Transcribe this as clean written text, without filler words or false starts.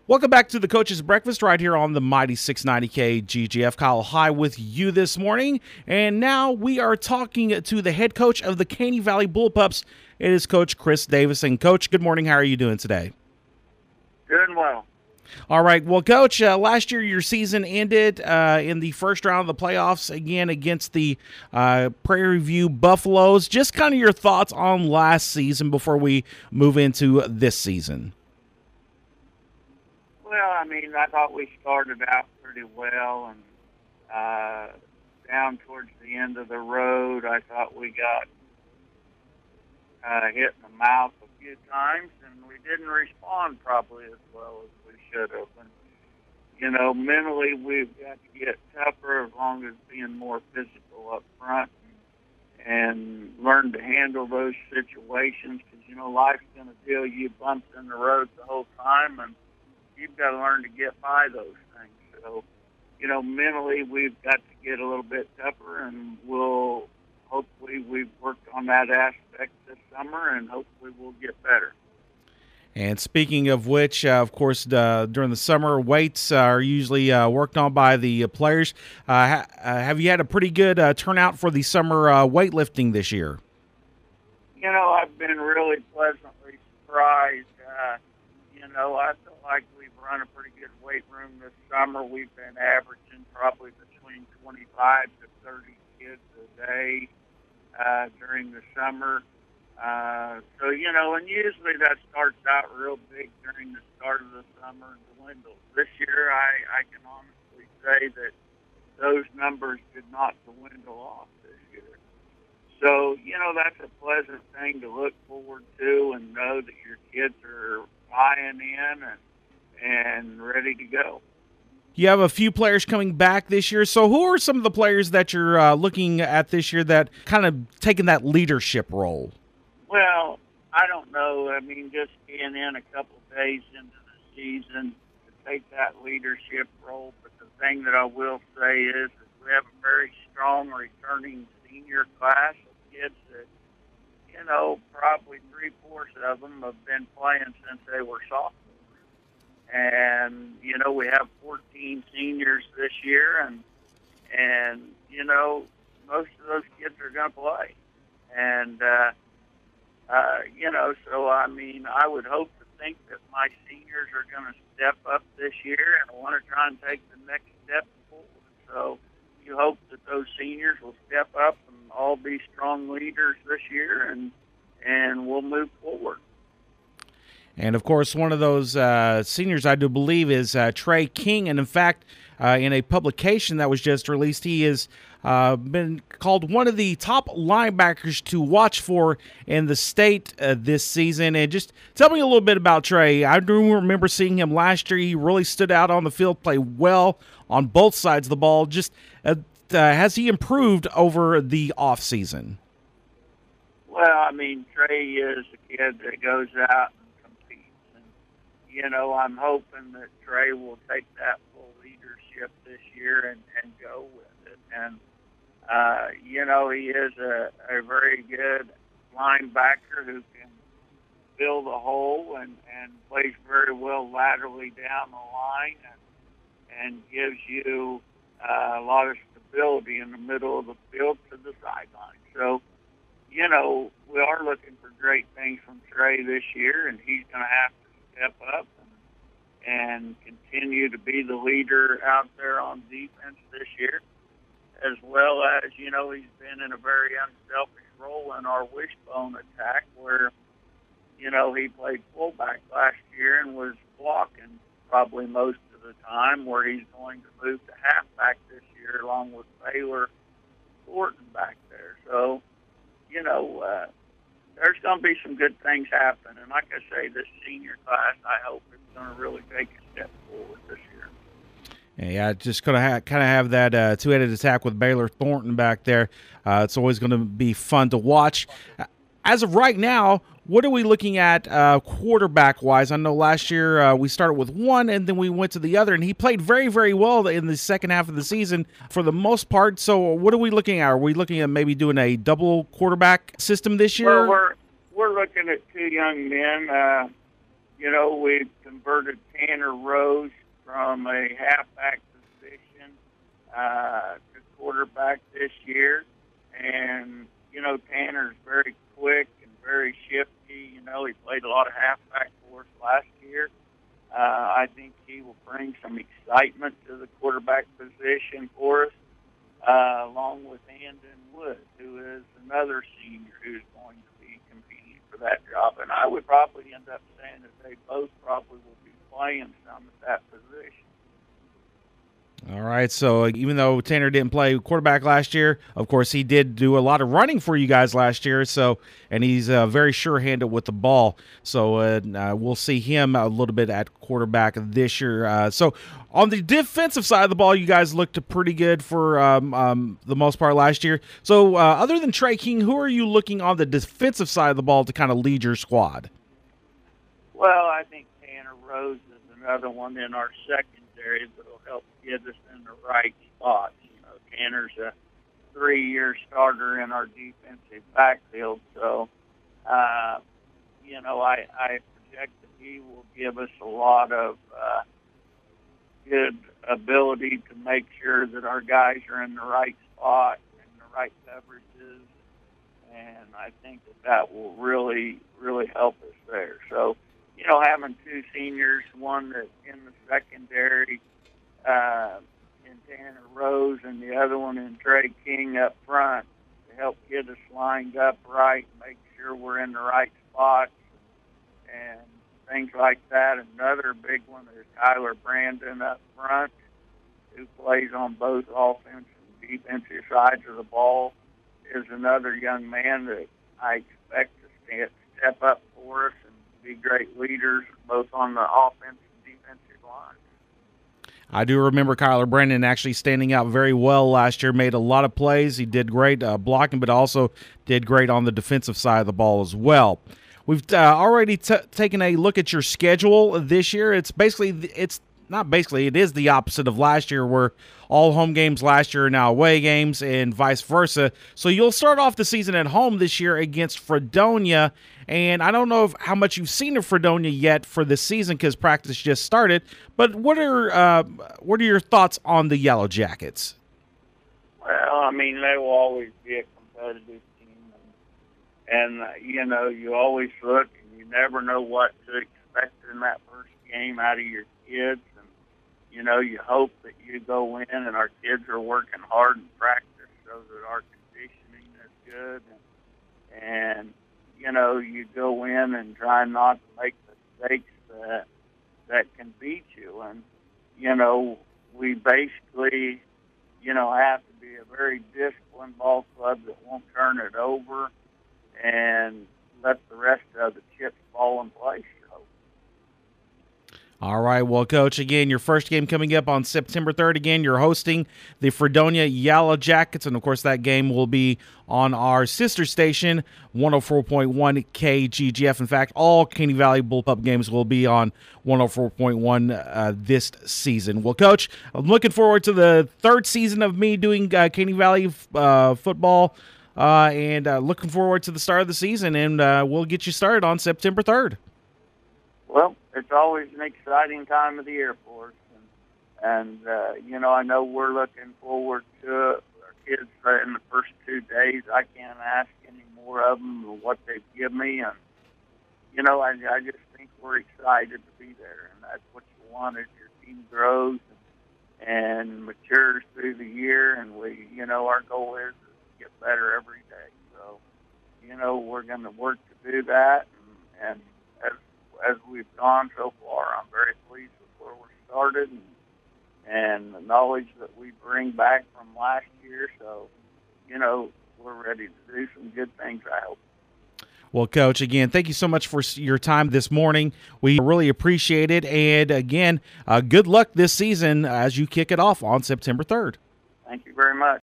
Welcome back to the Coach's Breakfast right here on the mighty 690 KGGF. Kyle High with you this morning. And now we are talking to the head coach of the Caney Valley Bullpups. It is Coach Chris Davis. And Coach, good morning. How are you doing today? Doing well. All right. Well, Coach, last year your season ended in the first round of the playoffs again against the Prairie View Buffaloes. Just kind of your thoughts on last season before we move into this season. Well, I thought we started out pretty well, and down towards the end of the road, I thought we got hit in the mouth a few times, and we didn't respond probably as well as we should have. And, mentally we've got to get tougher as long as being more physical up front and learn to handle those situations because, life's going to deal you bumps in the road the whole time, and you've got to learn to get by those things. So, mentally we've got to get a little bit tougher, and hopefully we've worked on that aspect this summer, and hopefully we'll get better. And speaking of which, of course, during the summer, weights are usually worked on by the players. Have you had a pretty good turnout for the summer weightlifting this year? I've been really pleasantly surprised. I feel like we've run a pretty good weight room this summer. We've been averaging probably between 25 to 30 kids a day during the summer. And usually that starts out real big during the start of the summer and dwindles. This year, I can honestly say that those numbers did not dwindle off this year. So, that's a pleasant thing to look forward to and know that your kids are buying in and ready to go. You have a few players coming back this year. So who are some of the players that you're looking at this year that kind of taking that leadership role? Well, I don't know. Just being in a couple of days into the season to take that leadership role. But the thing that I will say is we have a very strong returning senior class of kids that, probably 3/4 of them have been playing since they were sophomores. And, we have 14 seniors this year, and most of those kids are going to play. And, I would hope to think that my seniors are going to step up this year and want to try and take the next step forward. So you hope that those seniors will step up and all be strong leaders this year, and we'll move forward. And, of course, one of those seniors, I do believe, is Trey King. And, in fact, in a publication that was just released, he has been called one of the top linebackers to watch for in the state this season. And just tell me a little bit about Trey. I do remember seeing him last year. He really stood out on the field, played well on both sides of the ball. Just has he improved over the offseason? Well, Trey is a kid that goes out and competes. And, I'm hoping that Trey will take that full leadership this year and go with it. And, he is a very good linebacker who can fill the hole and plays very well laterally down the line and gives you a lot of stability in the middle of the field to the sideline. So, we are looking for great things from Trey this year, and he's going to have to step up and continue to be the leader out there on defense this year, as well as, he's been in a very unselfish role in our wishbone attack where, he played fullback last year and was blocking probably most of the time, where he's going to move to halfback this year along with Baylor Thornton back there. So, there's going to be some good things happen. And like I say, this senior class, I hope it's going to really take a step forward this year. Yeah, just going to kind of have that two-headed attack with Baylor Thornton back there. It's always going to be fun to watch. As of right now, what are we looking at quarterback-wise? I know last year we started with one, and then we went to the other, and he played very, very well in the second half of the season for the most part. So what are we looking at? Are we looking at maybe doing a double quarterback system this year? Well, we're looking at two young men. we've converted Tanner Rose from a halfback position to quarterback this year. And, Tanner's very quick and very shifty. He played a lot of halfback for us last year. I think he will bring some excitement to the quarterback position for us, along with Andon Wood, who is another senior who's going to be competing for that job. And I would probably end up saying that they both probably will be playing some at that position. All right, so even though Tanner didn't play quarterback last year, of course, he did do a lot of running for you guys last year, and he's very sure-handed with the ball. So we'll see him a little bit at quarterback this year. So on the defensive side of the ball, you guys looked pretty good for the most part last year. So other than Trey King, who are you looking on the defensive side of the ball to kind of lead your squad? Well, I think Tanner Rose is another one in our secondary that will help get us in the right spots. Tanner's a 3-year starter in our defensive backfield, so I project that he will give us a lot of good ability to make sure that our guys are in the right spot and the right coverages, and I think that will really, really help us there. So, having 2 seniors, one that in the secondary, in Tanner Rose, and the other one in Trey King up front to help get us lined up right, make sure we're in the right spots and things like that. Another big one is Kyler Brandon up front, who plays on both offensive and defensive sides of the ball, is another young man that I expect to step up for us and be great leaders both on the offensive and defensive line. I do remember Kyler Brandon actually standing out very well last year, made a lot of plays. He did great blocking, but also did great on the defensive side of the ball as well. We've already taken a look at your schedule this year. It is the opposite of last year, where all home games last year are now away games and vice versa. So you'll start off the season at home this year against Fredonia. And I don't know how much you've seen of Fredonia yet for this season because practice just started. But what are your thoughts on the Yellow Jackets? Well, they will always be a competitive team. And you always look and you never know what to expect in that first game out of your kids. You hope that you go in and our kids are working hard in practice so that our conditioning is good. And you go in and try not to make mistakes that can beat you. And, we basically, have to be a very disciplined ball club that won't turn it over and let the rest of the chips fall in place. All right, well, Coach, again, your first game coming up on September 3rd. Again, you're hosting the Fredonia Yellow Jackets, and, of course, that game will be on our sister station, 104.1 KGGF. In fact, all Caney Valley Bullpup games will be on 104.1 this season. Well, Coach, I'm looking forward to the 3rd season of me doing Caney Valley football, and looking forward to the start of the season, and we'll get you started on September 3rd. Well, it's always an exciting time of the year for us. And I know we're looking forward to it. Our kids in the first 2 days, I can't ask any more of them than what they've given me. And, I just think we're excited to be there. And that's what you want as your team grows and matures through the year. And our goal is to get better every day. So, we're going to work to do that. And as we've gone so far, I'm very pleased with where we're started and the knowledge that we bring back from last year. So, we're ready to do some good things, I hope. Well, Coach, again, thank you so much for your time this morning. We really appreciate it. And, again, good luck this season as you kick it off on September 3rd. Thank you very much.